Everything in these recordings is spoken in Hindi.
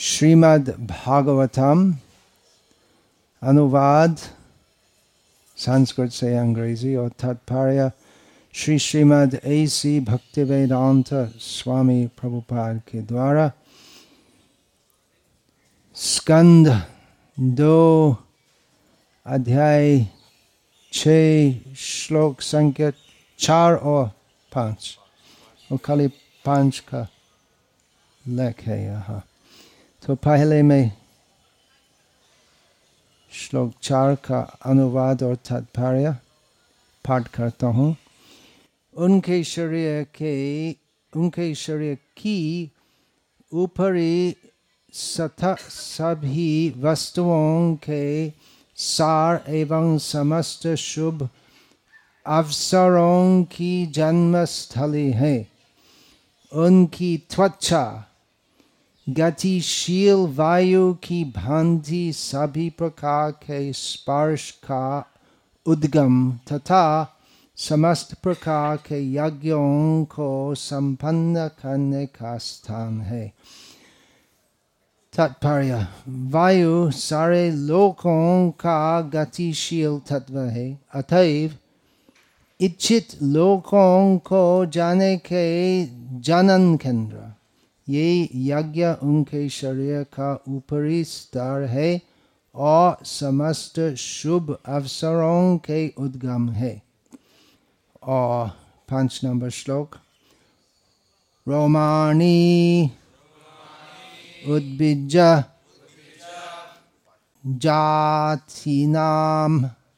श्रीमद् भागवतम अनुवाद संस्कृत से अंग्रेजी और तात्पर्य श्री श्रीमद् A.C. भक्तिवेदांत स्वामी प्रभुपाद के द्वारा स्कंद 2 अध्याय 6 श्लोक संख्या 4 और 5 और खाली 5 का लेख है यहाँ। तो पहले मैं श्लोक 4 का अनुवाद और तात्पर्य पाठ करता हूँ। उनके शरीर की ऊपरी सतह सभी वस्तुओं के सार एवं समस्त शुभ अवसरों की जन्मस्थली है। उनकी त्वचा गतिशील वायु की भांति सभी प्रकार के स्पर्श का उद्गम तथा समस्त प्रकार के यज्ञों को संपन्न करने का स्थान है। तात्पर्य: वायु सारे लोकों का गतिशील तत्व है, अतएव इच्छित लोकों को जाने के जनन केंद्र ये यज्ञ उनके शरीर का ऊपरी स्तर है और समस्त शुभ अवसरों के उद्गम है। और 5 नंबर श्लोक: रोमाणी उद्भिज्य जातीनां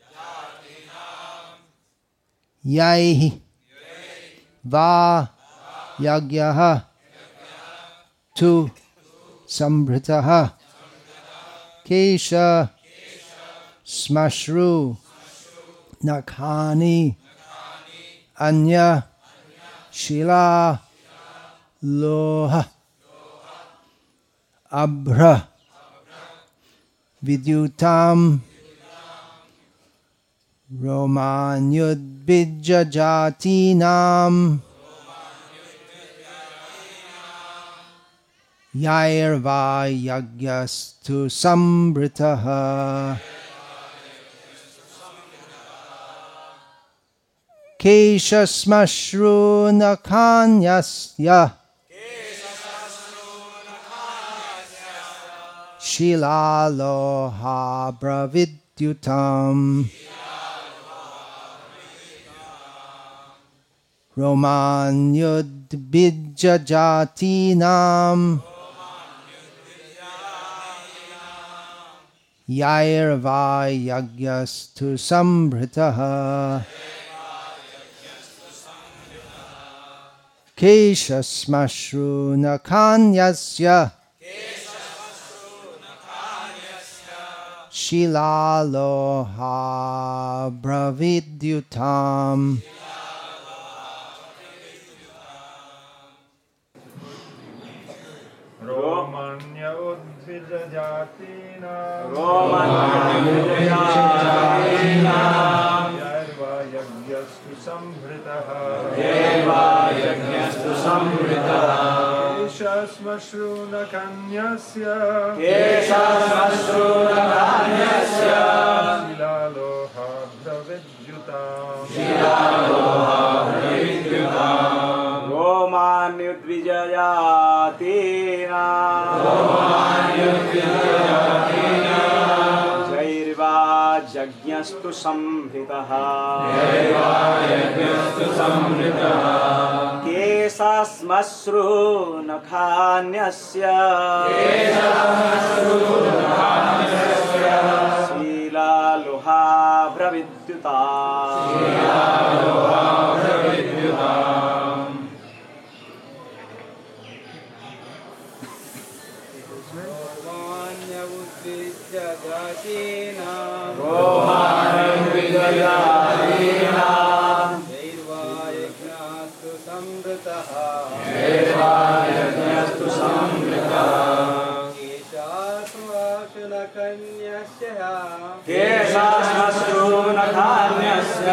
यैः वा यज्ञः तु संभृतः केश श्मश्रु नखानि अन्य शिला लोह अभ्र विद्युतां रोमान्युद्भिज्य जातीनां यैर्वा यज्ञस्तु संभृतः केशश्मश्रूनखान्यस्य शिलालोहाभ्रविद्युताम् रोमान्युद्भिज्य जातीनां यैर्वा यज्ञस्तु संभृतः केशश्मश्रूनखान्यस्य शिलालोहाभ्रविद्युताम् केशश्मश्रूनखान्यस्य शिलालोहाभ्रविद्युताम् जैर्वा यज्ञस्तु संभृतः केशश्मश्रूनखान्यस्य शिलालोहाभ्रविद्युताम् केशश्मश्रूनखान्यस्य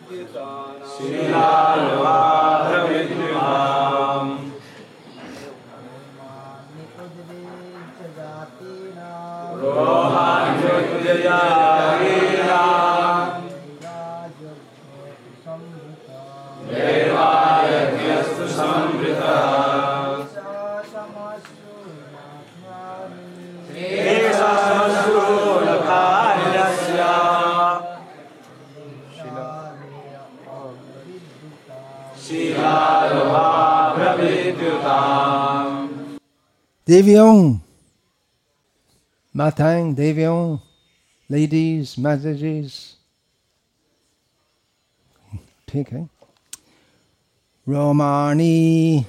शिलालोहाभ्रविद्युताम् देवायज्ञस्तु संवृतः Devyong, Matang, Devyong, ladies, Mataji's. ठीक है. Romani,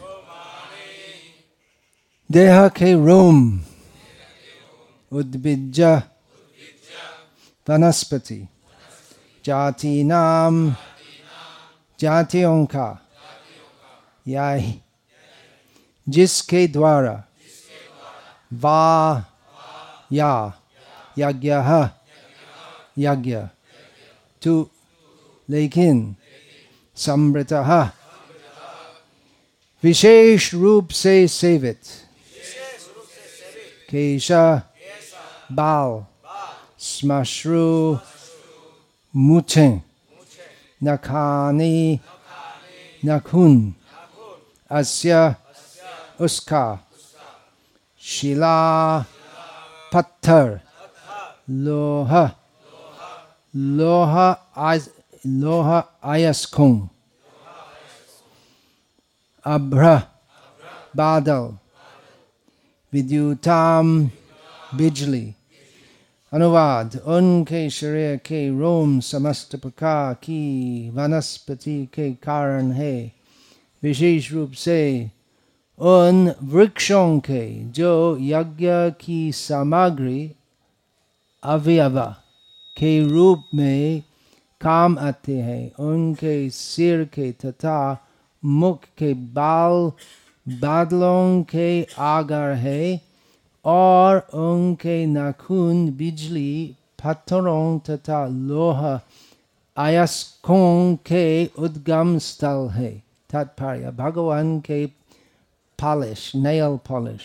देह के रोम, उद्भिज्य, वनस्पति, जाति नाम, जातियों का, यही, जिसके द्वारा वा या यज्ञः यज्ञ तु लेकिन समृतः विशेष रूप से सेवित केश बाल श्मश्रु मूछें नखानी नखून अस्य उसका शिला पत्थर लोह अयस्कों अभ्र बादल विद्युताम बिजली. अनुवाद. उनके शरीर के रोम समस्त प्रकार की वनस्पति के कारण है, विशेष रूप से उन वृक्षों के जो यज्ञ की सामग्री अवयव के रूप में काम आते हैं. उनके सिर के तथा मुख के बाल बादलों के आकार है और उनके नाखून बिजली पत्थरों तथा लोह अयस्कों के उद्गम स्थल है. तात्पर्य. भगवान के polish, nail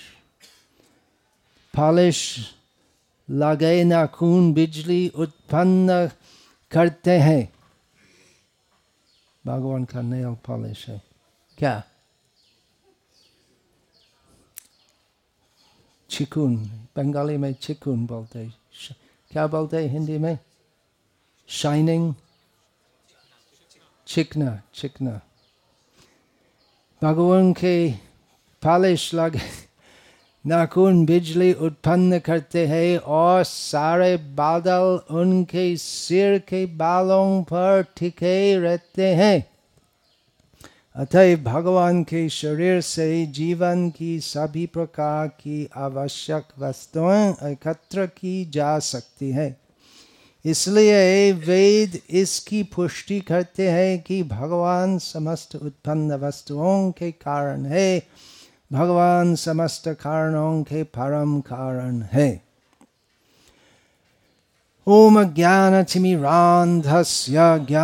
polish लगे नाखून बिजली उत्पन्न करते हैं. भगवान का nail polish है क्या? चिकून. बंगाली में चिकून बोलते. क्या बोलते हिंदी में? शाइनिंग. चिकना. भगवान के पॉलिश लगे नाखून बिजली उत्पन्न करते हैं और सारे बादल उनके सिर के बालों पर टिके रहते हैं. अतः भगवान के शरीर से जीवन की सभी प्रकार की आवश्यक वस्तुएं एकत्र की जा सकती है. इसलिए वेद इसकी पुष्टि करते हैं कि भगवान समस्त उत्पन्न वस्तुओं के कारण है. भगवान समस्त कारणों के परम कारण है. ओम ज्ञानतिमिरान्धस्य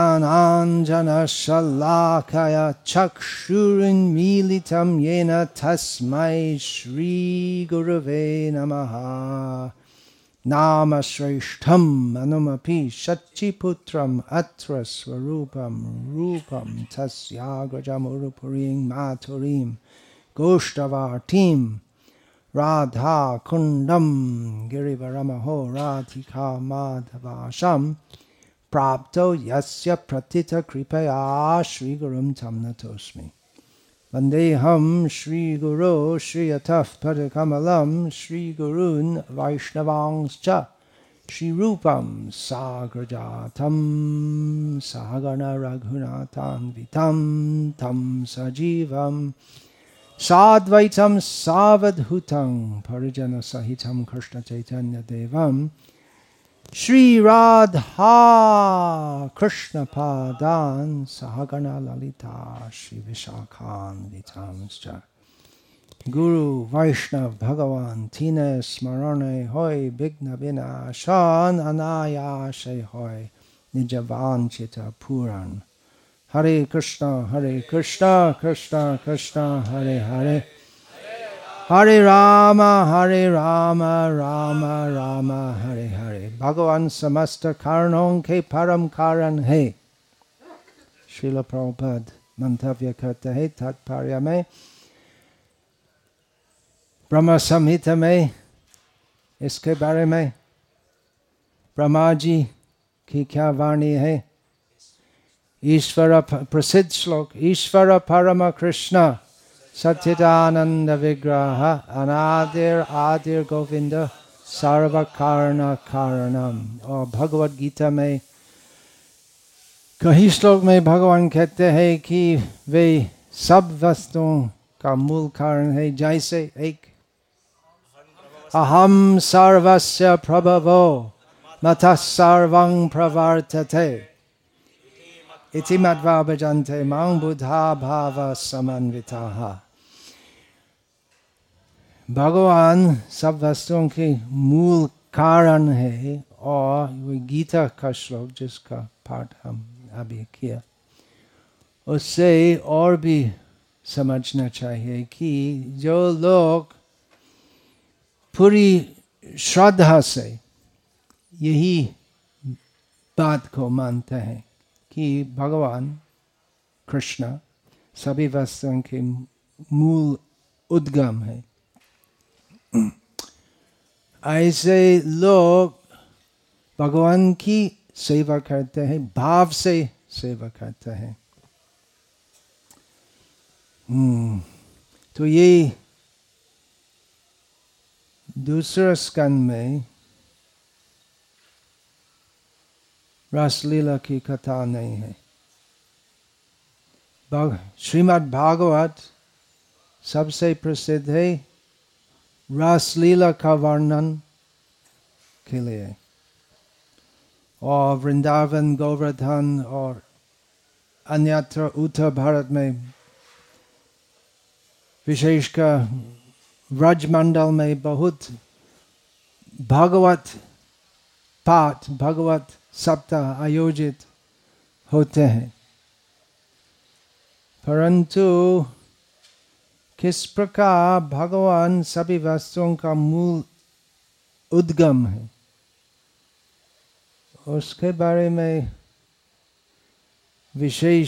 ज्ञानाञ्जनशलाकया चक्षुरुन्मीलितं येन तस्मै श्रीगुरवे नमः. नाम श्रेष्ठम् अनुमपि शच्चिपुत्रम् अत्र स्वरूपं रूपं तस्याग्रजमुरुपुरीं माथुरीं गोष्ठवाटीं राधा कुंडम गिरिवरमहो राधिका माधवाशम प्राप्तो यस्य प्रथित कृपया श्रीगुरुं तं नतोऽस्मि. वन्देऽहं श्रीगुरो श्रीयतः पदकमलं श्रीगुरून् वैष्णवांश्च श्रीरूपं साग्रजातं सहगण रघुनाथान्वितं तं सजीवं साद्वैतं सावधूतं परिजन सहितं कृष्ण चैतन्य देवं श्री राधा कृष्ण पादान् सहगण ललिता श्री विशाखान्वितांश्च. गुरु वैष्णव भगवान तीने स्मरणे होय विघ्न विनाशान अनायासे होय निज वांछित पूरन. हरे कृष्णा कृष्ण कृष्ण हरे हरे हरे राम राम राम हरे हरे. भगवान समस्त कारणों के परम कारण है। श्रील प्रभुपाद मंतव्य करते हैं तात्पर्य में, ब्रह्म संहिता में इसके बारे में ब्रह्मा जी की क्या वाणी है। ईश्वर प्रसिद्ध श्लोक, ईश्वर परम कृष्ण सच्चिदानंद विग्रह अनादिर आदिर गोविंद सर्व कारण कारणम। और भगवद गीता में कई श्लोक में भगवान कहते हैं कि वे सब वस्तुओं का मूल कारण है। जैसे एक अहम सर्वस्य प्रभवो मतः सर्वं प्रवर्तते इति मत्वा भजन्ते मां बुधा भाव समन्विताः। भगवान सब वस्तुओं के मूल कारण है। और गीता का श्लोक जिसका पाठ हम अभी किया, उससे और भी समझना चाहिए कि जो लोग पूरी श्रद्धा से यही बात को मानते हैं कि भगवान कृष्ण सभी वस्तुओं के मूल उद्गम है, ऐसे लोग भगवान की सेवा करते हैं, भाव से सेवा करते हैं। तो ये दूसरा स्कंद में रासलीला की कथा नहीं है। श्रीमद् भागवत सबसे प्रसिद्ध है रासलीला का वर्णन के लिए। और वृंदावन, गोवर्धन और अन्यत्र उत्तर भारत में, विशेषकर व्रजमंडल में बहुत भागवत पाठ, भागवत सप्ताह आयोजित होते हैं। परंतु किस प्रकार भगवान सभी वस्तुओं का मूल उद्गम है, उसके बारे में विशेष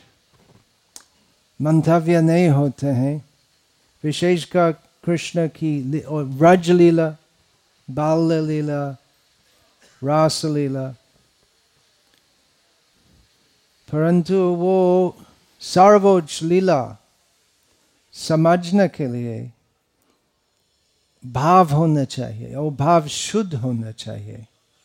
मंतव्य नहीं होते हैं। विशेषकर कृष्ण की और व्रज लीला, बाल्य लीला, रास लीला। परंतु वो सर्वोच्च लीला समझने के लिए भाव होना चाहिए और भाव शुद्ध होना चाहिए।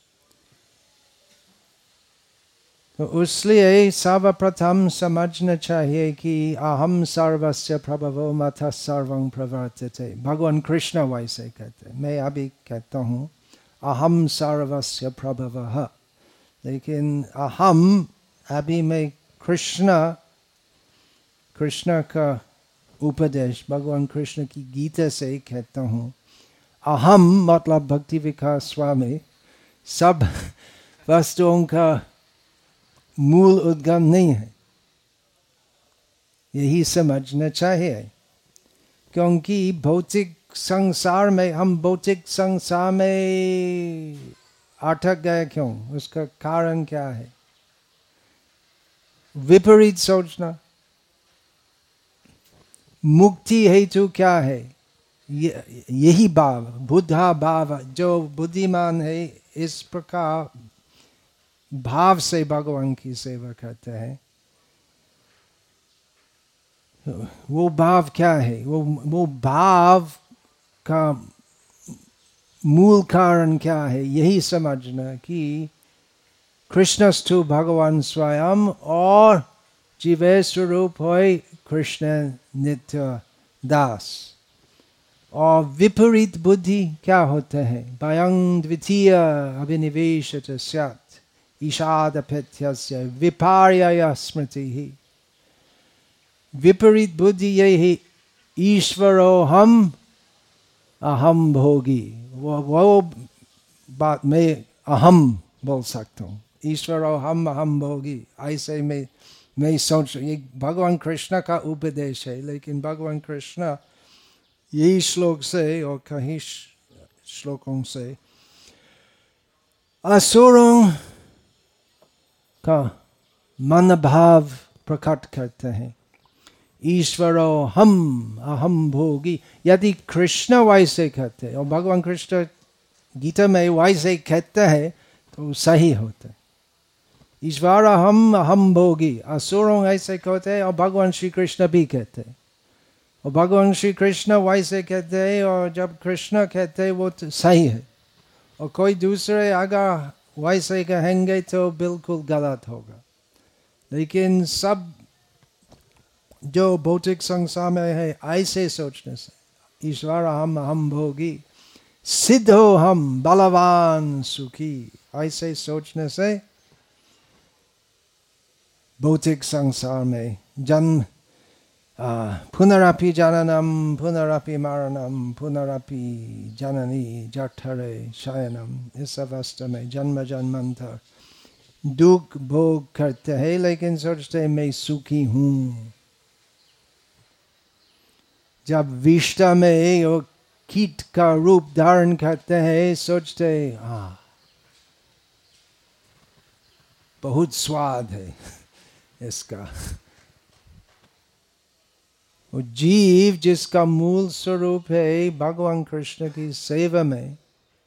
तो इसलिए सर्वप्रथम समझना चाहिए कि अहम सर्वस्य प्रभवो मतः सर्वं प्रवर्तते। भगवान कृष्ण वैसे कहते हैं। मैं अभी कहता हूँ अहम सर्वस्य प्रभवः, लेकिन अहम अभी मैं कृष्ण का उपदेश भगवान कृष्ण की गीता से कहता हूँ। अहम मतलब भक्ति विकास स्वामी सब वस्तुओं का मूल उद्गम नहीं है, यही समझना चाहिए। क्योंकि भौतिक संसार में, हम भौतिक संसार में अटक गए क्यों? उसका कारण क्या है? विपरीत सोचना। मुक्ति हेतु क्या है? यही भाव, बुद्धा भाव। जो बुद्धिमान है इस प्रकार भाव से भगवान की सेवा करते हैं। वो भाव क्या है? वो भाव का मूल कारण क्या है? यही समझना कि कृष्णस्तु भगवान स्वयं और जीवे स्वरूप होय कृष्ण नित्य दास। और विपरीत बुद्धि क्या होते हैं? भयं द्वितीय अभिनिवेशत स्यात् ईशादपेत्यस्य विपर्यय स्मृति। विपरीत बुद्धि यही ईश्वरो हम अहम भोगी। वो बात में अहम बोल सकता हूँ। ईश्वरो हम अहम भोगी, ऐसे में मैं सोच, ये भगवान कृष्ण का उपदेश है। लेकिन भगवान कृष्ण यही श्लोक से और कहीं श्लोकों से असुरों का मन भाव प्रकट करते हैं। ईश्वरो हम अहम भोगी, यदि कृष्ण वैसे कहते हैं और भगवान कृष्ण गीता में वैसे कहते हैं तो सही होता है। ईश्वर हम अहम भोगी, असुरों ऐसे कहते हैं और भगवान श्री कृष्ण भी कहते हैं। और भगवान श्री कृष्ण वैसे कहते हैं और जब कृष्ण कहते हैं वो तो सही है, और कोई दूसरे अगर वैसे कहेंगे तो बिल्कुल गलत होगा। लेकिन सब जो भौतिक संसार में है ऐसे सोचने से, ईश्वर हम भोगी, सिद्ध हो हम बलवान सुखी, ऐसे सोचने से भौतिक संसार में जन्म पुनरपि जननम पुनरपि मरणम पुनरपि जननी जठरे शयनम, इस अवस्था में जन्म जन्मांतर दुख भोग करते हैं, लेकिन सोचते हैं मैं सुखी हूँ। जब विष्टा में वो कीट का रूप धारण करते हैं सोचते हैं बहुत स्वाद है इसका। वो जीव जिसका मूल स्वरूप है भगवान कृष्ण की सेवा में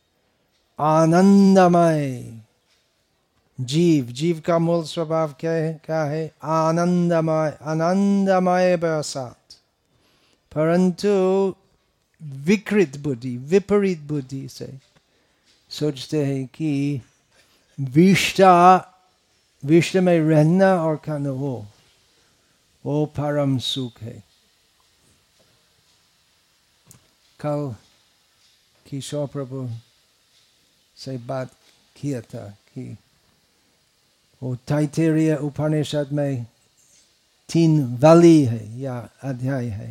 आनंदमय जीव, जीव का मूल स्वभाव क्या है? आनंदमय, आनंदमय बरसात। परंतु विकृत बुद्धि, विपरीत बुद्धि से सोचते हैं कि विष्ट में रहना और खाना वो परम सुख है। कल किशोर प्रभु से बात किया था कि वो तैत्तिरीय उपनिषद में 3 वाली है या अध्याय है।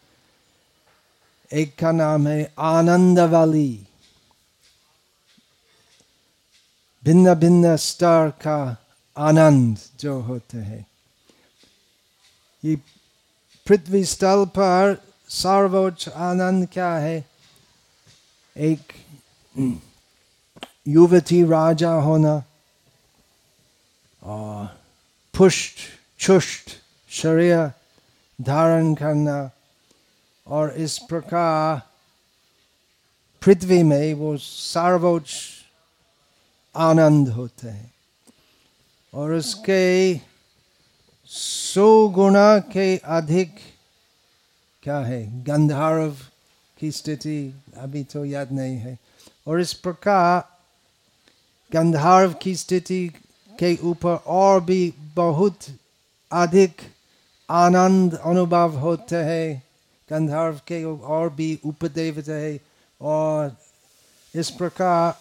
एक का नाम है आनंद वाली, भिन्न भिन्न स्तर का आनंद जो होते हैं। ये पृथ्वी स्थल पर सर्वोच्च आनंद क्या है? एक युवती राजा होना और पुष्ट चुष्ट शरीर धारण करना, और इस प्रकार पृथ्वी में वो सर्वोच्च आनंद होते हैं। और उसके 100 गुना के अधिक क्या है? गंधर्व की स्थिति अभी तो याद नहीं है। और इस प्रकार गंधर्व की स्थिति के ऊपर और भी बहुत अधिक आनंद अनुभव होते हैं। गंधर्व के और भी उपदेवता है, और इस प्रकार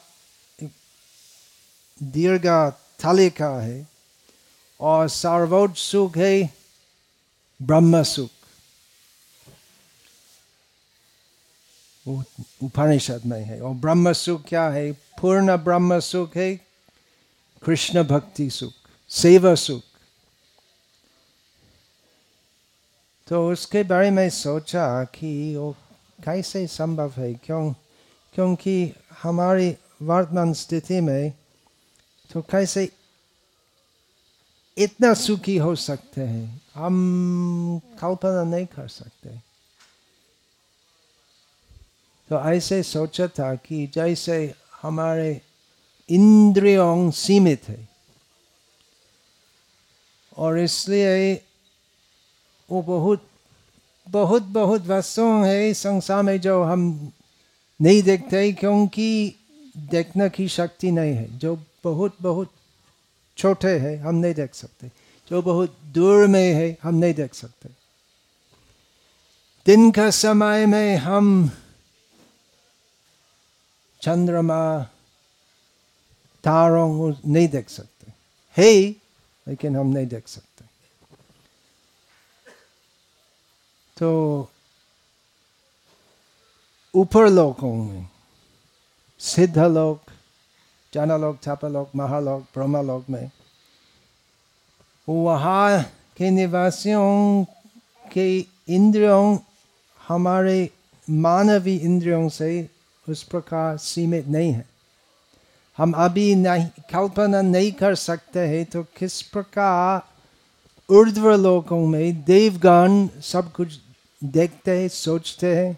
दीर्घ तालिका है। और सर्वोच्च सुख है ब्रह्म सुख, उपनिषद में है। और ब्रह्म सुख क्या है? पूर्ण ब्रह्म सुख है कृष्ण भक्ति सुख, सेवा सुख। तो उसके बारे में सोचा कि वो कैसे संभव है, क्योंकि हमारी वर्तमान स्थिति में तो कैसे इतना सुखी हो सकते हैं, हम कल्पना नहीं कर सकते। तो ऐसे सोचा था कि जैसे हमारे इंद्रियों सीमित है और इसलिए वो बहुत वस्तुएं है संसार में जो हम नहीं देखते, क्योंकि देखने की शक्ति नहीं है। जो बहुत छोटे हैं हम नहीं देख सकते, जो बहुत दूर में है हम नहीं देख सकते। दिन का समय में हम चंद्रमा तारों नहीं देख सकते, है लेकिन हम नहीं देख सकते। तो ऊपर लोकों में सिद्ध लोक, जनलोक, तपलोक, महालोक, ब्रह्मलोक में वहाँ के निवासियों के इंद्रियों हमारे मानवीय इंद्रियों से उस प्रकार सीमित नहीं है। हम अभी नहीं कल्पना नहीं कर सकते हैं, तो किस प्रकार ऊर्ध्व लोकों में देवगण सब कुछ देखते हैं, सोचते हैं,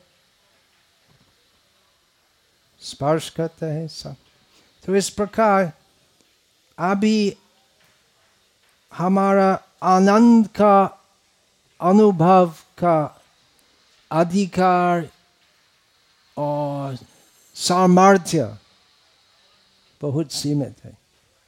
स्पर्श करते हैं सब। तो इस प्रकार अभी हमारा आनंद का अनुभव का अधिकार और सामर्थ्य बहुत सीमित है।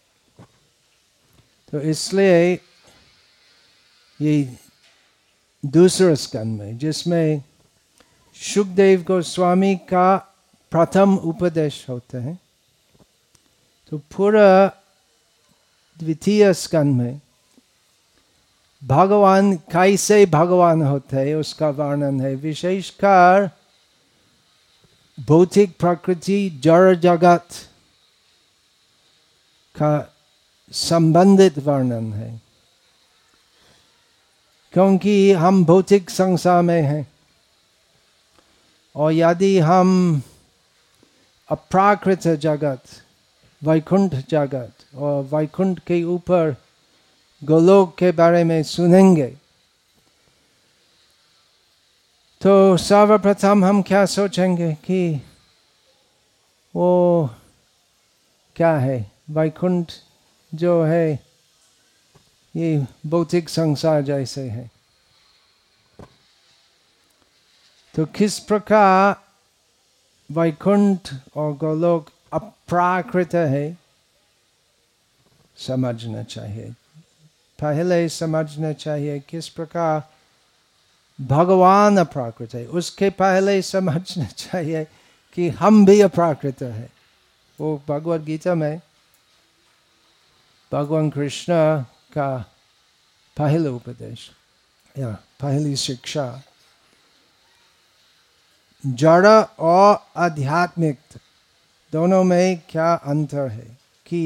तो इसलिए ये दूसरे स्कंद में, जिसमें शुकदेव गोस्वामी का प्रथम उपदेश होते हैं, तो पूरा द्वितीय स्कंद में भगवान कैसे भगवान होते हैं उसका वर्णन है। विशेषकर भौतिक प्रकृति जड़ जगत का संबंधित वर्णन है, क्योंकि हम भौतिक संसार में हैं और यदि हम अप्राकृत जगत, वैकुंठ जगत और वैकुंठ के ऊपर गोलोक के बारे में सुनेंगे, तो सर्वप्रथम हम क्या सोचेंगे कि वो क्या है, वैकुंठ जो है ये भौतिक संसार जैसे है। तो किस प्रकार वैकुंठ और गोलोक अप्राकृत है समझना चाहिए। पहले समझना चाहिए किस प्रकार भगवान अप्राकृत है, उसके पहले समझना चाहिए कि हम भी अप्राकृत है। वो भगवद गीता में भगवान कृष्ण का पहला उपदेश या पहली शिक्षा, जड़ और आध्यात्मिक दोनों में क्या अंतर है कि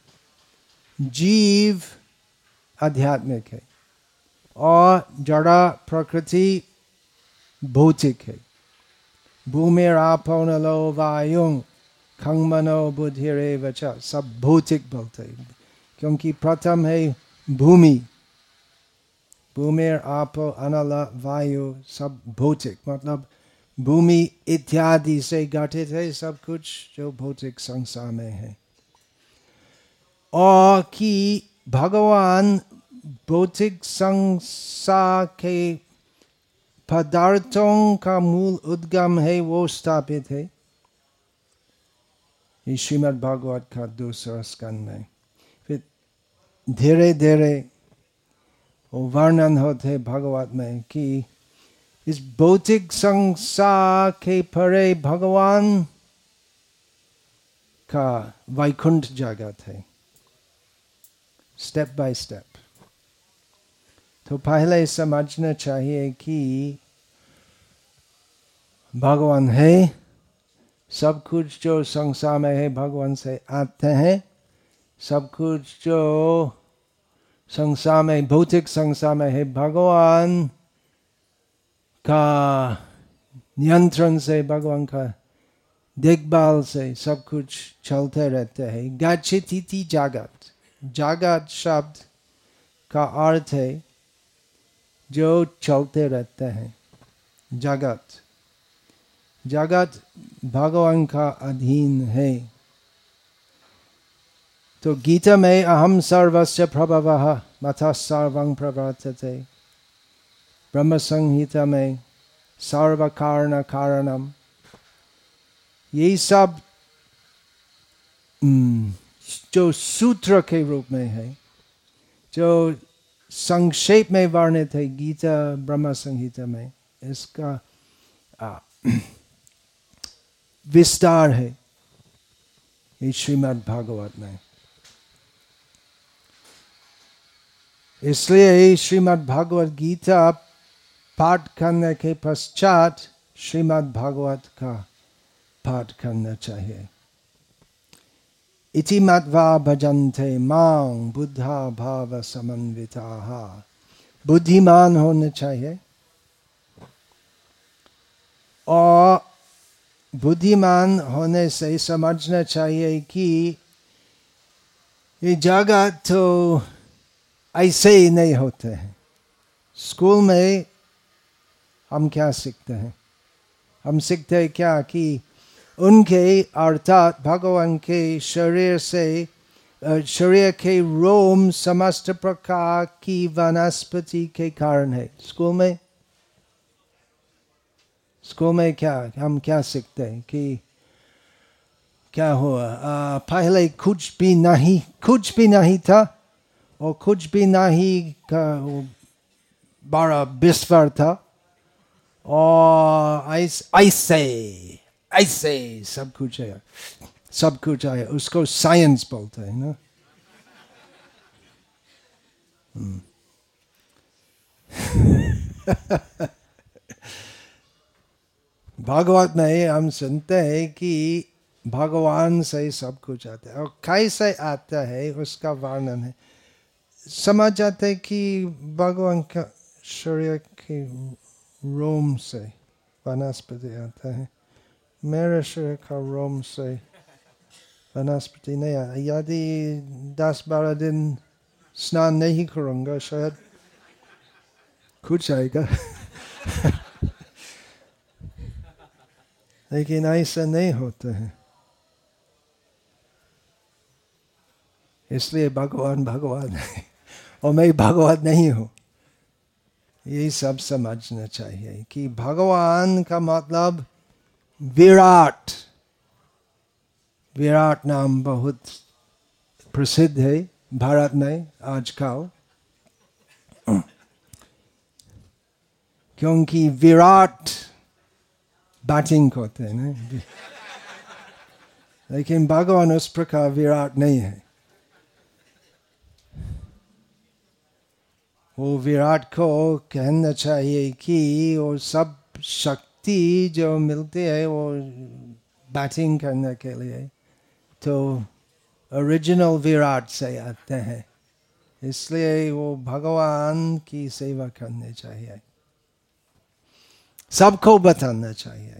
जीव आध्यात्मिक है और जड़ प्रकृति भौतिक है। भूमिरापो नलो वायुं खं मनो बुद्धिरेव च, सब भौतिक बोलते हैं, क्योंकि प्रथम है भूमि, भूमिर आपो अनल वायु, सब भौतिक, मतलब भूमि इत्यादि से गठित है सब कुछ जो भौतिक संसार में है। और कि भगवान भौतिक संसार के पदार्थों का मूल उद्गम है, वो स्थापित है ये श्रीमद् भागवत का दूसरा स्कंद में। फिर धीरे धीरे वो वर्णन होते भागवत में कि इस भौतिक संसार के परे भगवान का वैकुंठ जगत है, स्टेप बाय स्टेप। तो पहले समझना चाहिए कि भगवान है, सब कुछ जो संसार में है भगवान से आते हैं, सब कुछ जो संसार में भौतिक संसार में है भगवान का नियंत्रण से, भगवान का देखभाल से सब कुछ चलते रहते हैं। गच्छति जगत, जगत शब्द का अर्थ है जो चलते रहते हैं। जगत, जगत भगवान का अधीन है। तो गीता में अहम सर्वस्य प्रभवः मतः सर्वं प्रवर्तते, ब्रह्म संहिता में सर्व कारण कारणम, ये सब जो सूत्र के रूप में है, जो संक्षेप में वर्णित है गीता ब्रह्म संहिता में, इसका विस्तार है ये श्रीमद् भागवत में। इसलिए श्रीमद् भागवत गीता पाठ करने के पश्चात श्रीमद् भागवत का पाठ करना चाहिए। इति मत्वा भजन्ते मां बुद्धा भाव समन्विताः, बुद्धिमान होना चाहिए और बुद्धिमान होने से समझना चाहिए कि ये जगत तो ऐसे ही नहीं होते हैं। स्कूल में हम क्या सीखते हैं? हम सीखते हैं क्या कि उनके अर्थात भगवान के शरीर से शरीर के रोम समस्त प्रकार की वनस्पति के कारण है। स्कूल में क्या हम क्या सीखते हैं कि क्या हुआ? पहले कुछ भी नहीं था और कुछ भी नहीं का बड़ा विस्फोट था और ऐसे सब कुछ है। उसको साइंस बोलते हैं ना। भागवत में हम सुनते हैं कि भगवान से सब कुछ आता है और कैसे आता है उसका वर्णन है। समझ जाते कि भगवान का शरीर के रोम से वनस्पति आता है। मेरे शरीर का रोम से वनस्पति नहीं आता। यदि 10-12 दिन स्नान नहीं करूँगा शायद कुछ आएगा। लेकिन ऐसा नहीं होता है। इसलिए भगवान है और मैं भगवान नहीं हूँ। ये सब समझना चाहिए कि भगवान का मतलब विराट। विराट नाम बहुत प्रसिद्ध है भारत में आजकल, क्योंकि विराट बैटिंग करते हैं ना। लेकिन भगवान उस प्रकार विराट नहीं है। वो विराट को कहना चाहिए कि वो सब शक्ति जो मिलती है वो बैटिंग करने के लिए तो ओरिजिनल विराट से आते हैं। इसलिए वो भगवान की सेवा करनी चाहिए, सबको बताना चाहिए।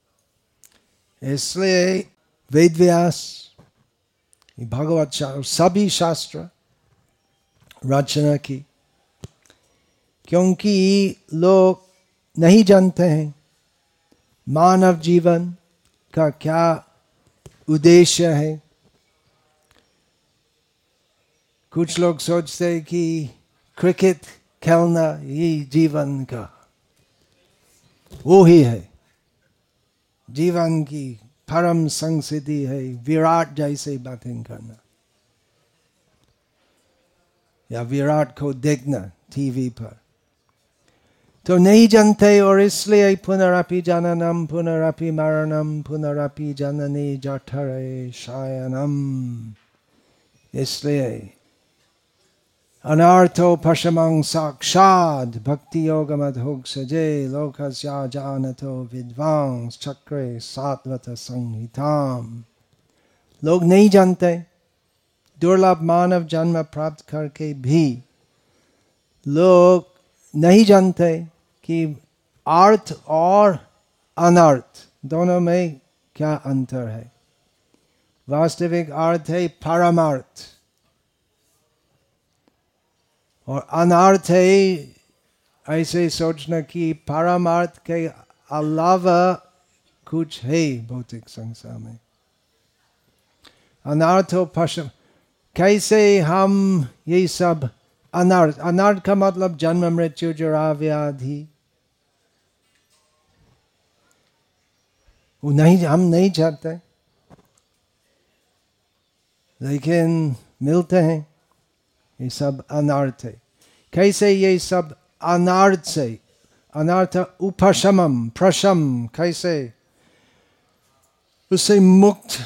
इसलिए वेद व्यास, भगवत सभी शास्त्र रचना की, क्योंकि लोग नहीं जानते हैं मानव जीवन का क्या उद्देश्य है। कुछ लोग सोचते हैं कि क्रिकेट खेलना ये जीवन का वो ही है, जीवन की परम संसिद्धि है, विराट जैसे बैटिंग करना या विराट को देखना टीवी पर। तो नहीं जानते और इसलिए पुनरपि जननम पुनरपि मरणम पुनरपि जननी जठरे शयनम। इसलिए अनर्थो पशमं साक्षात् भक्ति योगमधोक्षजे लोकस्या जानतो विद्वांस चक्रे सात्वत संहिताम। लोग नहीं जानते, दुर्लभ मानव जन्म प्राप्त करके भी लोग नहीं जानते कि अर्थ और अनर्थ दोनों में क्या अंतर है। वास्तविक अर्थ है परमार्थ और अनर्थ है ऐसे सोचना कि परमार्थ के अलावा कुछ है भौतिक संसार में। अनर्थ और पशम, कैसे हम ये सब अनर्थ का मतलब जन्म मृत्यु जरा व्याधि, वो नहीं, हम नहीं चाहते लेकिन मिलते हैं। ये सब अनर्थ है। कैसे ये सब अनर्थ से, अनर्थ उपशमम प्रशम, कैसे उससे मुक्त,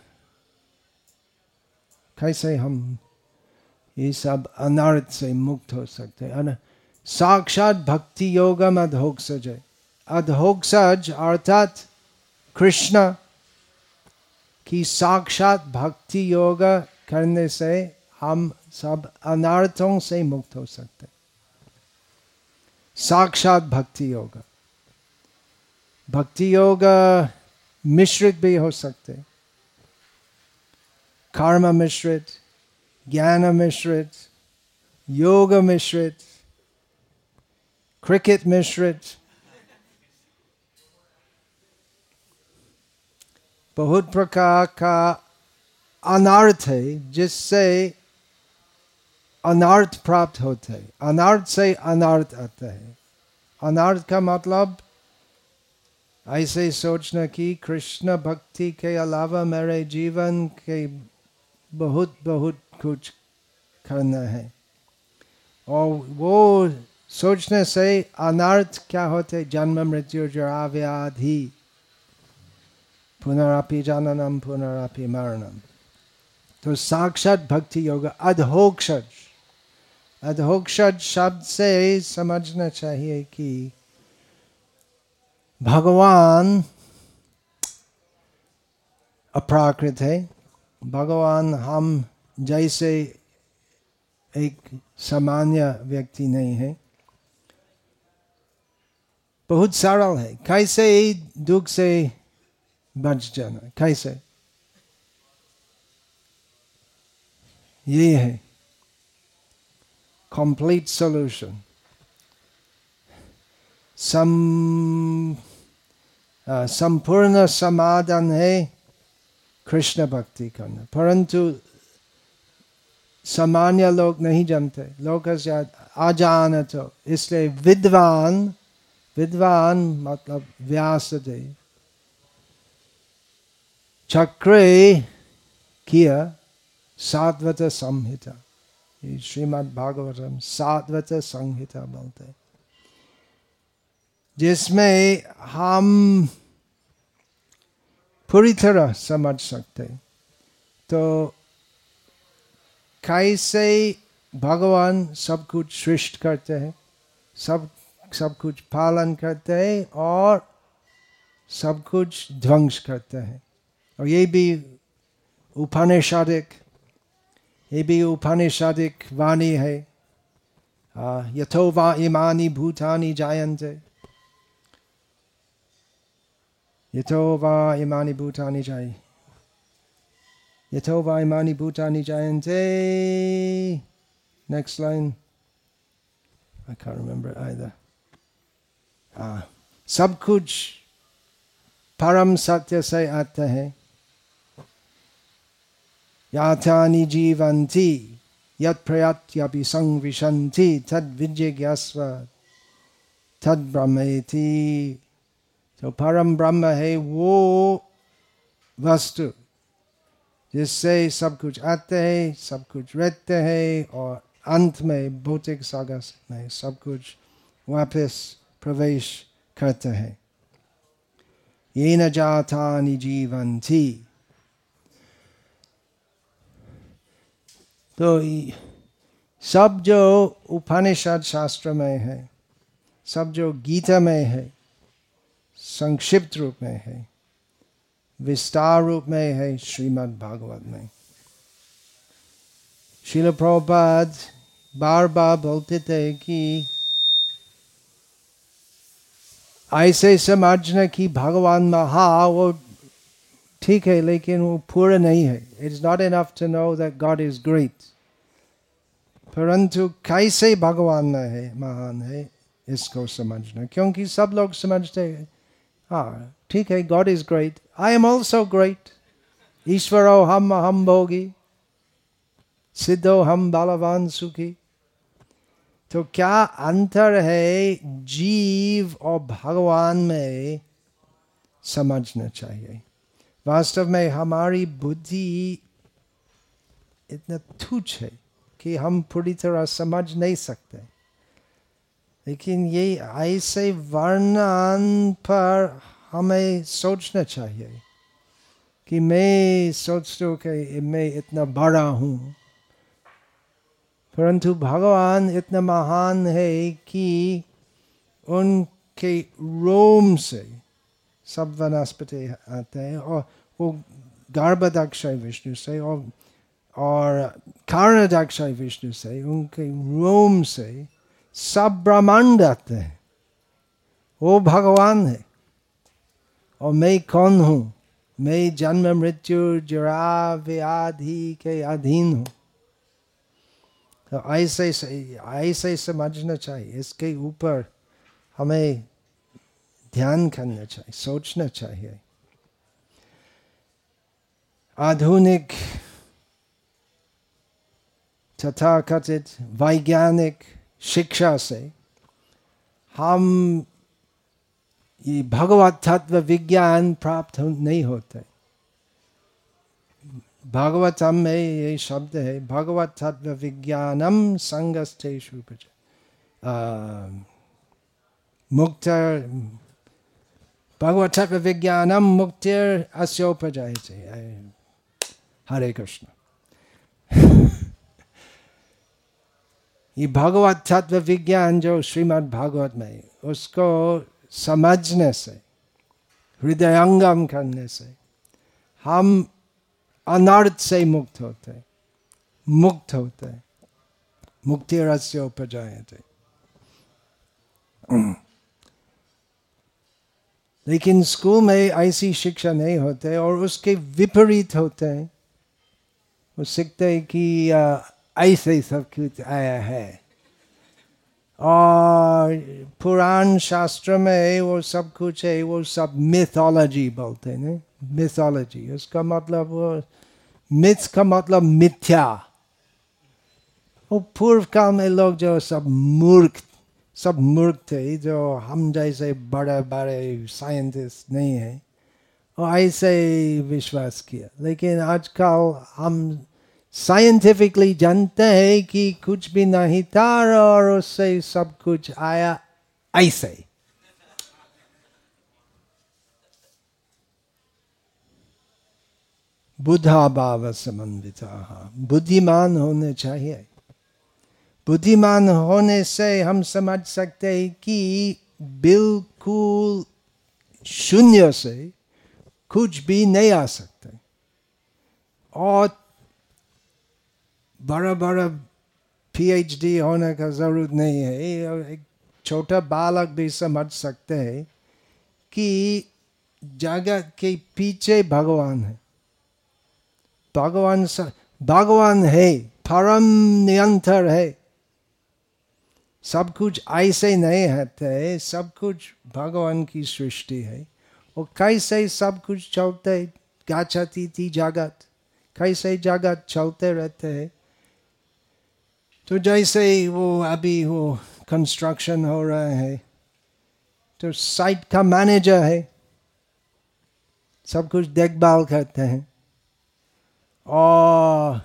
कैसे हम ये सब अनर्थ से मुक्त हो सकते हैं। साक्षात भक्ति योगम अधोक्षज। अधोक्षज अर्थात कृष्ण की साक्षात भक्ति योग करने से हम सब अनर्थों से मुक्त हो सकते। साक्षात भक्ति योग, भक्ति योग मिश्रित भी हो सकते, कर्म मिश्रित, ज्ञान मिश्रित, योग मिश्रित, क्रिकेट मिश्रित, बहुत प्रकार का अनर्थ है जिससे अनर्थ प्राप्त होते हैं। अनर्थ से अनर्थ आता है। अनर्थ का मतलब ऐसे सोचना कि कृष्ण भक्ति के अलावा मेरे जीवन के बहुत बहुत कुछ करना है, और वो सोचने से अनर्थ क्या होते? जन्म मृत्यु जरा व्याधि, पुनरपि जननम पुनरपि मरणम। तो साक्षात भक्ति योग अधोक्षज, अधोक्षज शब्द से समझना चाहिए कि भगवान अप्राकृत है। भगवान हम जैसे एक सामान्य व्यक्ति नहीं है। बहुत सरल है। कैसे दुख से बच जाना, कैसे? ये है कंप्लीट सॉल्यूशन। संपूर्ण समाधान है कृष्ण भक्ति करना, परंतु सामान्य लोग नहीं जानते। लोग अजानत हो, इसलिए विद्वान, विद्वान मतलब व्यासदेव चक्रे किया सात्वत संहिता, श्रीमद् भागवतम सात्वत संहिता बोलते, जिसमें हम पूरी तरह समझ सकते तो कैसे भगवान सब कुछ सृष्टि करते हैं, सब कुछ पालन करते हैं और सब कुछ ध्वंस करते हैं। और ये भी उपनिषदिक, ये भी उपनिषदिक वाणी है। यथो वा इमानि भूतानि जायन्ते, यथो वा इमानि भूतानि जायन्ते, यथो वा इमानि भूतानि जायन्ते। Next line, I can't remember either. सब कुछ परम सत्य से आता है। याथानि जीवन्ति यत् प्रयत्यापि संविशन्ति तद् विजिज्ञास्व तद् ब्रह्मेति। तो परम ब्रह्म है वो वस्तु जिससे सब कुछ आते हैं, सब कुछ रहते हैं, और अंत में भौतिक सागर में सब कुछ वापस प्रवेश करते हैं। येन जातानि जीवन्ति। तो सब जो उपनिषद शास्त्र में है, सब जो गीता में है, संक्षिप्त रूप में है, विस्तार रूप में है श्रीमद् भागवत में। श्रील प्रभुपाद बार बार बोलते थे कि ऐसे समझना कि भगवान महा, वो ठीक है, लेकिन वो पूरा नहीं है। It's not enough to know that God is great, परंतु कैसे भगवान है, महान है, इसको समझना। क्योंकि सब लोग समझते हैं हाँ ठीक है, God is great, I am also great, ईश्वरो हम अहम भोगी, सिद्धो हम बलवान सुखी। तो क्या अंतर है जीव और भगवान में, समझना चाहिए। वास्तव में हमारी बुद्धि इतना तुच्छ है कि हम पूरी तरह समझ नहीं सकते, लेकिन ये ऐसे वर्णन पर हमें सोचना चाहिए कि मैं सोचता हूँ कि मैं इतना बड़ा हूँ, परंतु भगवान इतना महान है कि उनके रोम से सब वनस्पति आते हैं, और वो गर्भदक्षय विष्णु से और कारणदक्षय विष्णु से, उनके रोम से सब ब्रह्मांड आते हैं। वो भगवान है। और मैं कौन हूँ? मैं जन्म मृत्यु जरा व्याधि के अधीन हूँ। तो ऐसे समझना चाहिए, इसके ऊपर हमें ध्यान करना चाहिए, सोचना चाहिए। आधुनिक तथाकथित वैज्ञानिक शिक्षा से हम ये भगवत तत्व विज्ञान प्राप्त नहीं होते। भागवतम में ये शब्द है, भगवत तत्व विज्ञानम संगस्तेषु मुक्त, भगवत तत्व विज्ञानम मुक्तिर अस्योपजायते। हरे कृष्ण। ये भगवत तत्व विज्ञान जो श्रीमद् भागवत में, उसको समझने से, हृदयंगम करने से हम अनर्थ से मुक्त होते, मुक्तिरस्य उपजायते। लेकिन स्कूल में ऐसी शिक्षा नहीं होते और उसके विपरीत होते हैं। वो सीखते हैं कि ऐसे सब कुछ आया है, और पुराण शास्त्र में वो सब कुछ है, वो सब मिथोलॉजी बोलते हैं। मिथोलॉजी उसका मतलब, वो मिथ का मतलब मिथ्या। वो पूर्व काल में लोग जो सब मूर्ख थे, जो हम जैसे बड़े बड़े साइंटिस्ट नहीं है, और ऐसे विश्वास किया। लेकिन आजकल हम साइंटिफिकली जानते हैं कि कुछ भी नहीं था और उससे सब कुछ आया ऐसे। बुद्धा भाव समन्विता, बुद्धिमान होने चाहिए। बुद्धिमान होने से हम समझ सकते हैं कि बिल्कुल शून्य से कुछ भी नहीं आ सकते, और बड़ा बड़ा PhD होने का जरूरत नहीं है। एक छोटा बालक भी समझ सकते हैं कि जगत के पीछे भगवान है। भगवान है, परम निरंतर है। सब कुछ ऐसे नहीं है, सब कुछ भगवान की सृष्टि है। और कैसे सब कुछ चलते, गच्छति इति जगत, कैसे जगत चलते रहते हैं। तो जैसे वो अभी वो कंस्ट्रक्शन हो रहा है, तो साइट का मैनेजर है, सब कुछ देखभाल करते हैं। और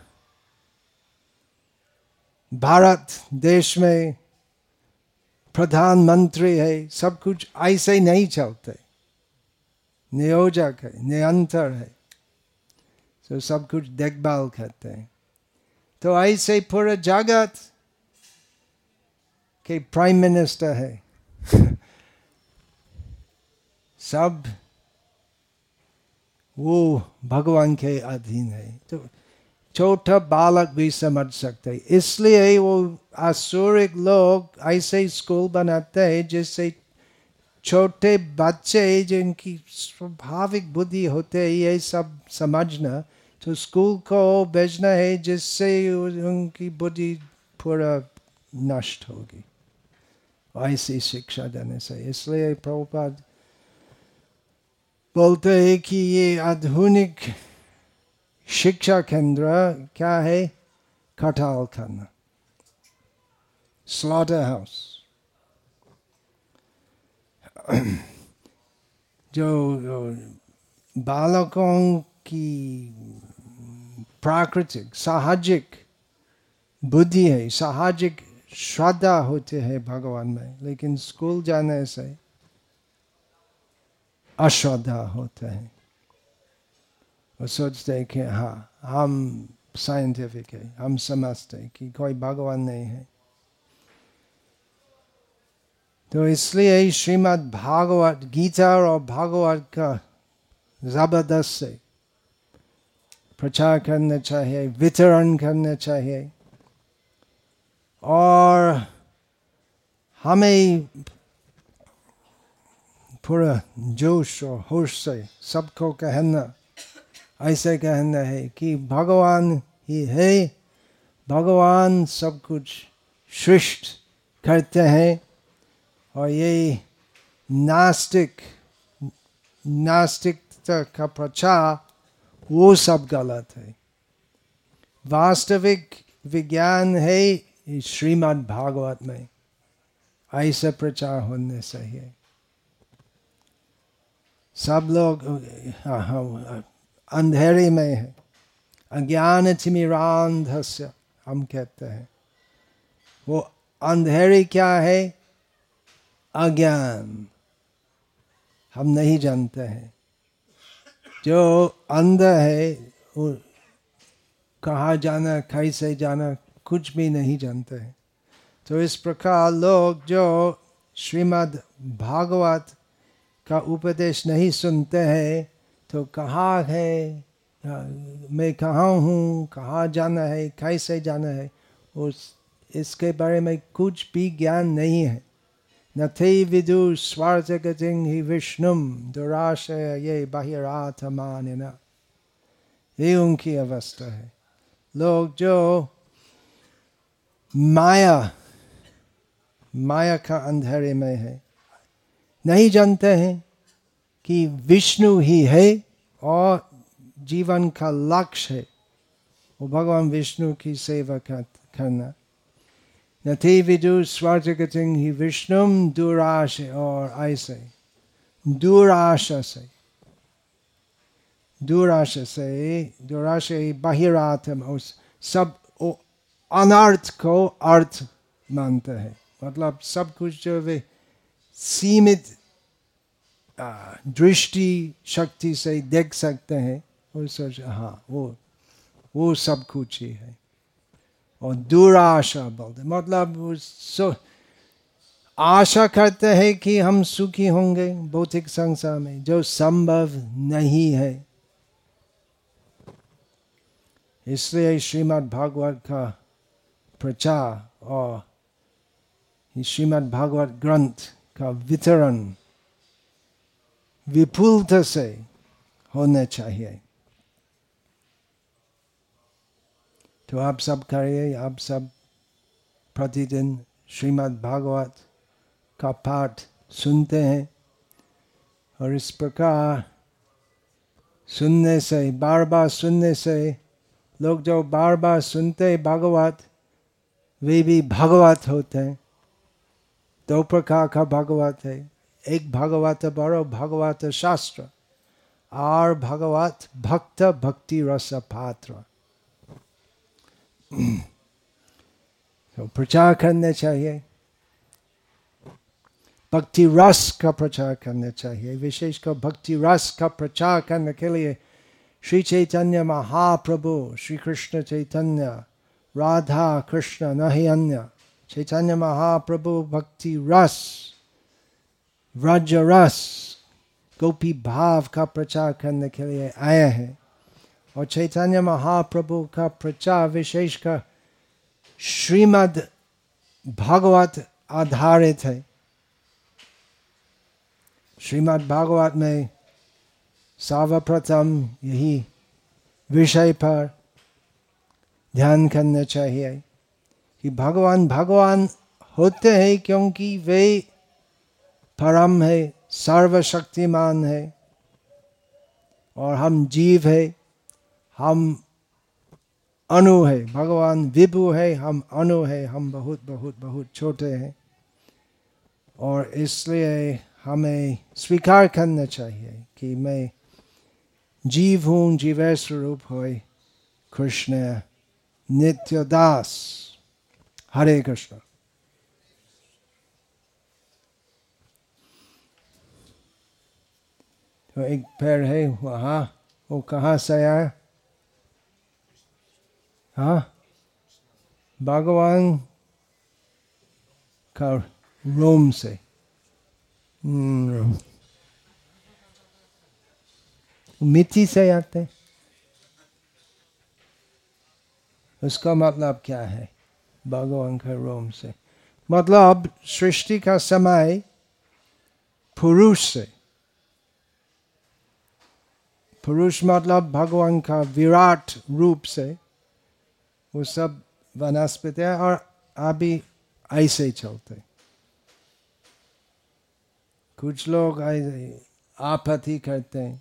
भारत देश में प्रधानमंत्री है, सब कुछ ऐसे नहीं चलते, नियोजक है, नियंत्रण है, तो सब कुछ देखभाल करते हैं। तो ऐसे पूरा जगत के प्राइम मिनिस्टर है, सब वो भगवान के अधीन है। तो छोटा बालक भी समझ सकते, इसलिए वो आसुरिक लोग ऐसे स्कूल बनाते हैं जिससे छोटे बच्चे जिनकी स्वाभाविक बुद्धि होते है ये सब समझना, तो स्कूल को भेजना है जिससे उनकी बुद्धि पूरा नष्ट होगी, ऐसी शिक्षा देने से। इसलिए प्रभुपाद बोलते हैं कि ये आधुनिक शिक्षा केंद्र क्या है? खटाल खाना, स्लॉटर हाउस। जो बालकों की प्राकृतिक साहजिक बुद्धि है, साहजिक श्रद्धा होते हैं भगवान में, लेकिन स्कूल जाने से अश्रद्धा होता है। वो सोचते हैं कि हाँ हम साइंटिफिक है, हम समझते हैं कि कोई भगवान नहीं है। तो इसलिए श्रीमद् भागवत गीता और भागवत का जबरदस्त से प्रचार करना चाहिए, वितरण करना चाहिए, और हमें पूरा जोश और होश से सबको कहना, ऐसे कहना है कि भगवान ही है, भगवान सब कुछ सृष्ट करते हैं और ये नास्तिकता का प्रचार वो सब गलत है। वास्तविक विज्ञान है श्रीमद् भागवत में, ऐसा प्रचार होने चाहिए। सब लोग अंधेरे में है, अज्ञान तिमिरांधस्य हम कहते हैं। वो अंधेरे क्या है? अज्ञान, हम नहीं जानते हैं। जो अंधा है वो कहाँ जाना कैसे जाना कुछ भी नहीं जानते हैं। तो इस प्रकार लोग जो श्रीमद् भागवत का उपदेश नहीं सुनते हैं, तो कहाँ है, मैं कहाँ हूँ, कहाँ जाना है, कैसे जाना है, इसके बारे में कुछ भी ज्ञान नहीं है। न ते विदु स्वार्थगतिं हि विष्णुम दुराशय ये बहिरात्मानिना, ये उनकी अवस्था है। लोग जो माया का अंधेरे में है, नहीं जानते हैं कि विष्णु ही है और जीवन का लक्ष्य है वो भगवान विष्णु की सेवा करना। न ते विदु स्वार्थगतिं हि विष्णुम दुराशय, और ऐसे दुराशय बहिरात्म, सब अनर्थ को अर्थ मानते हैं। मतलब सब कुछ जो वे सीमित दृष्टि शक्ति से देख सकते हैं, वो सोच हाँ वो सब कुछ ही है। और दुराशा बोलते मतलब आशा करते हैं कि हम सुखी होंगे भौतिक संसार में, जो संभव नहीं है। इसलिए श्रीमद् भागवत का प्रचार और श्रीमद् भागवत ग्रंथ का वितरण विपुलता से होना चाहिए। तो आप सब करिए, आप सब प्रतिदिन श्रीमद् भागवत का पाठ सुनते हैं, और इस प्रकार सुनने से, बार बार सुनने से, लोग जो बार बार सुनते भागवत वे भी भागवत होते हैं। दो प्रकार का भागवत है, एक भागवत बड़ो भागवत शास्त्र, और भागवत भक्त भक्ति रस पात्र। तो प्रचार करने चाहिए, भक्ति रस का प्रचार करना चाहिए। विशेषकर भक्ति रस का प्रचार करने के लिए श्री चैतन्य महाप्रभु, श्री कृष्ण चैतन्य, राधा कृष्ण नहीं अन्य, चैतन्य महाप्रभु भक्ति रस, व्रज रस, गोपी भाव का प्रचार करने के लिए आए हैं। और चैतन्य महाप्रभु का प्रचार विशेषकर श्रीमद् भागवत आधारित है। श्रीमद् भागवत में सर्वप्रथम यही विषय पर ध्यान करना चाहिए कि भगवान होते हैं क्योंकि वे परम है, सर्वशक्तिमान है, और हम जीव है, हम अणु है। भगवान विभु है, हम अणु है, हम बहुत बहुत बहुत छोटे हैं। और इसलिए हमें स्वीकार करना चाहिए कि मैं जीव हूँ, जीव स्वरूप हो कृष्ण नित्य दास। हरे कृष्ण। तो एक पैर है वहाँ, वो कहाँ से आया? हाँ, भगवान का रोम से। मिट्टी से आते, उसका मतलब क्या है? भगवान का रोम से मतलब सृष्टि का समय पुरुष से, पुरुष मतलब भगवान का विराट रूप से, वो सब वनस्पति और अभी ऐसे चलते। कुछ लोग आपत्ति करते हैं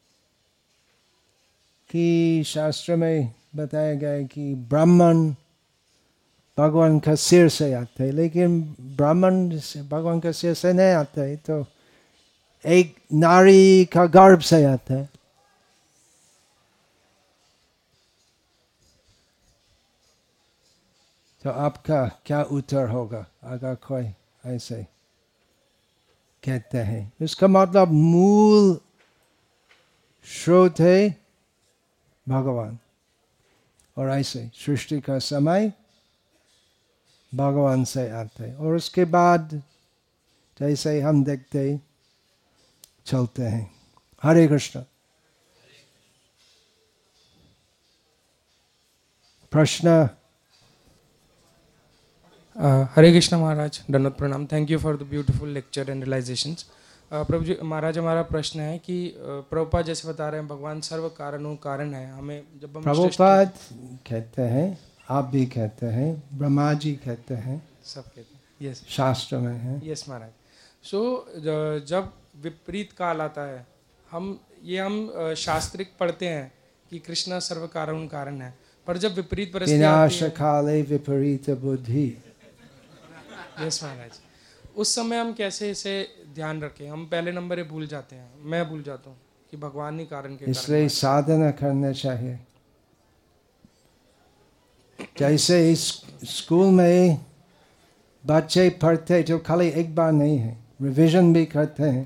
कि शास्त्र में बताया गया है कि ब्राह्मण भगवान का सिर से आते हैं, लेकिन ब्राह्मण भगवान का सिर से नहीं आते है, तो एक नारी का गर्भ से आता है। तो आपका क्या उत्तर होगा अगर कोई ऐसे कहते हैं? इसका मतलब मूल स्रोत है भगवान, और ऐसे सृष्टि का समय भगवान से आते, और उसके बाद जैसे हम देखते चलते हैं। हरे कृष्ण। प्रश्न? हरे कृष्ण महाराज, दंडवत प्रणाम। Thank you for the beautiful lecture and realisations. प्रभु जी महाराज, हमारा प्रश्न है कि प्रभुपाद जैसे बता रहे हैं भगवान सर्व कारणों कारण है। हमें जब हम प्रभुपाद कहते हैं, आप भी कहते हैं, ब्रह्मा जी कहते हैं, सब कहते हैं, यस शास्त्र में है। यस महाराज। सो जब विपरीत काल आता है, हम शास्त्रिक पढ़ते हैं कि कृष्ण सर्व कारणों कारण है, पर जब विपरीत परिस्थिति आती है, काले विपरीत बुद्धि। यस महाराज, उस समय हम कैसे इसे ध्यान रखें? हम पहले नंबर ये भूल जाते हैं, मैं भूल जाता हूँ कि भगवान ही कारण के, इसलिए साधना करना चाहिए। जैसे स्कूल में बच्चे पढ़ते तो खाली एक बार नहीं है, रिवीजन भी करते हैं।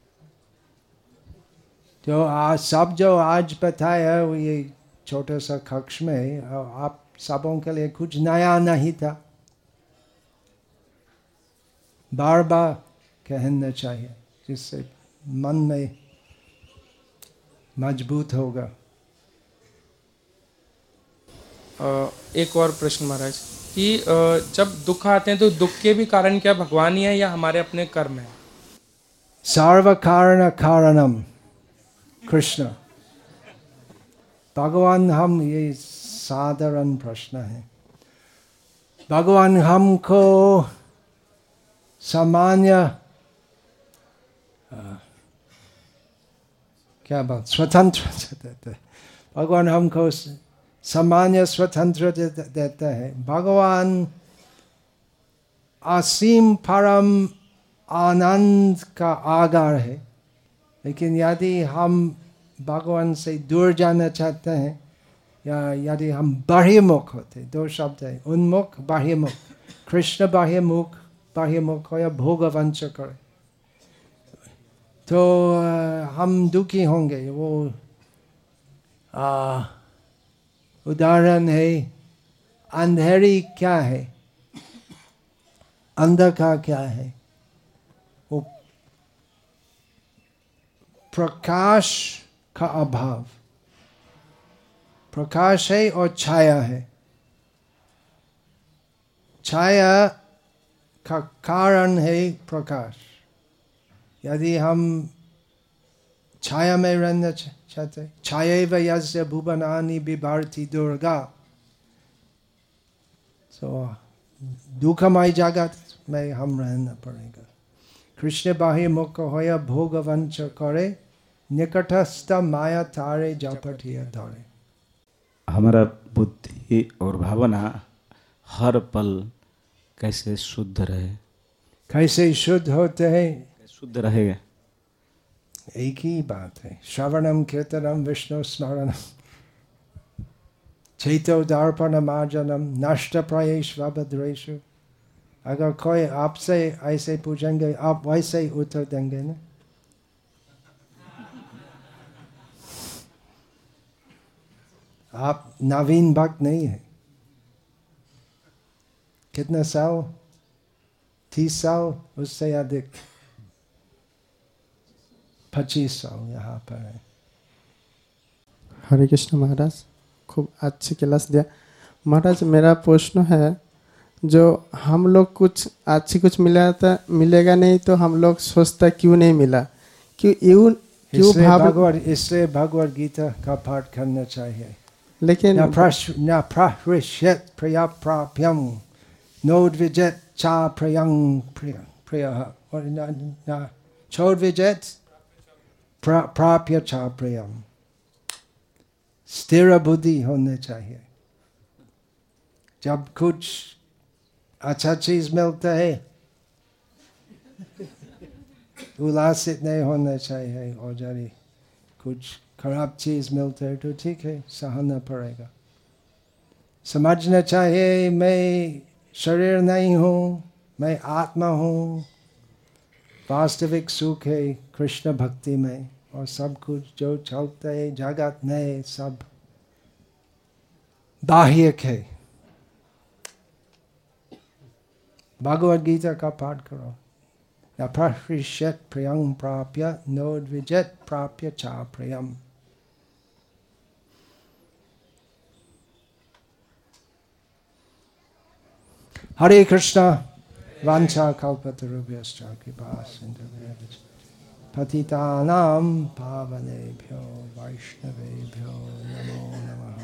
तो आज सब जो आज बताया वो ये छोटा सा कक्ष में, आप सबों के लिए कुछ नया नहीं था, बार बार कहना चाहिए, जिससे मन में मजबूत होगा। एक और प्रश्न महाराज कि जब दुख आते हैं तो दुख के भी कारण क्या भगवान ही है या हमारे अपने कर्म है? सर्व कारण कारणम कृष्ण। भगवान हम, ये साधारण प्रश्न है। भगवान हमको सामान्य क्या बात स्वतंत्र देते हैं। भगवान हमको सामान्य स्वतंत्र देता है। भगवान असीम परम आनंद का आगार है, लेकिन यदि हम भगवान से दूर जाना चाहते हैं, या यदि हम बाह्यमुख होते, दो शब्द है, उन्मुख बाह्यमुख। कृष्ण बाह्यमुख हो या भोगवंश करे तो हम दुखी होंगे। वो उदाहरण है, अंधेरी क्या है, अंधकार क्या है? वो प्रकाश का अभाव। प्रकाश है और छाया है। छाया का कारण है प्रकाश। यदि हम छाया में रहना चाहते, छायैव यस्य भुवनानि बिभर्ति दुर्गा, तो दुखमय जगत में हम रहना पड़ेगा। कृष्ण बाह्यमुख हो या भोगवंश करे, निकटस्थ माया तारे जपटिया धरे। हमारा बुद्धि और भावना हर पल कैसे शुद्ध रहे? कैसे शुद्ध होते हैं? शुद्ध रहेगा, एक ही बात है, श्रवणम कीर्तनम विष्णु स्मरणम चैतो दर्पण मार्जनम नष्ट प्रायेष्वभद्रेषु। अगर कोई आपसे ऐसे पूछेंगे, आप वैसे ही उत्तर देंगे ना? आप नवीन भक्त नहीं है। कितना साल? 30 साल, उससे अधिक 25 साल यहाँ पर है। हरे कृष्ण महाराज, खूब अच्छी क्लास दिया महाराज। मेरा प्रश्न है, जो हम लोग कुछ अच्छी कुछ मिलेगा नहीं तो हम लोग सोचता क्यों नहीं मिला, क्यों इसलिए भगवद गीता का पाठ करना चाहिए। लेकिन न प्रहृष्यत प्रिया प्राप्यम नोद्विजेत चा प्रियं प्रियः और न चोद्विजेत प्राप्य चा प्रियम। स्थिर बुद्धि होने चाहिए। जब कुछ अच्छा चीज मिलता है उल्लासित नहीं होना चाहिए, और यदि कुछ खराब चीज मिलता है तो ठीक है, सहना पड़ेगा। समझना चाहिए मैं शरीर नहीं हूँ, मैं आत्मा हूँ। वास्तविक सुख है कृष्ण भक्ति में, और सब कुछ जो चलता है जगत में सब बाह्यक है। भगवद गीता का पाठ करो। न प्रहृष्यत प्रियं प्राप्य नोद्विजेत प्राप्य चा प्रियम। हरे कृष्णा। वांछा कल्पतरुभ्यश्च कृपा सिन्धुभ्यश्च पतितानां पावनेभ्यो वैष्णवेभ्यो नमो नमः।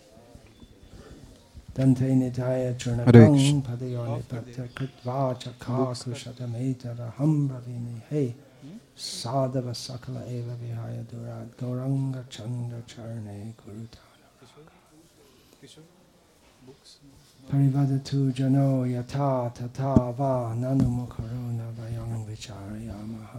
दन्ते निधाय चूर्णकं पदयोनिपत्य कृत्वा चखाकुशतमेतरहं ब्रवीमि हे साधव सकल एव विहाय दूरात् गौरङ्गचन्द्रचरणे कुरुतान्। परिवदतु जनो यथा तथा वा ननु मुखरो न वयं विचारयामः।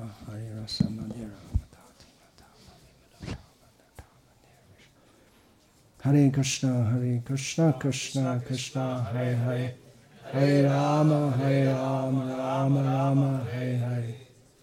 हरे कृष्ण कृष्ण कृष्ण हरे हरे, हरे राम राम राम, हरे हरे।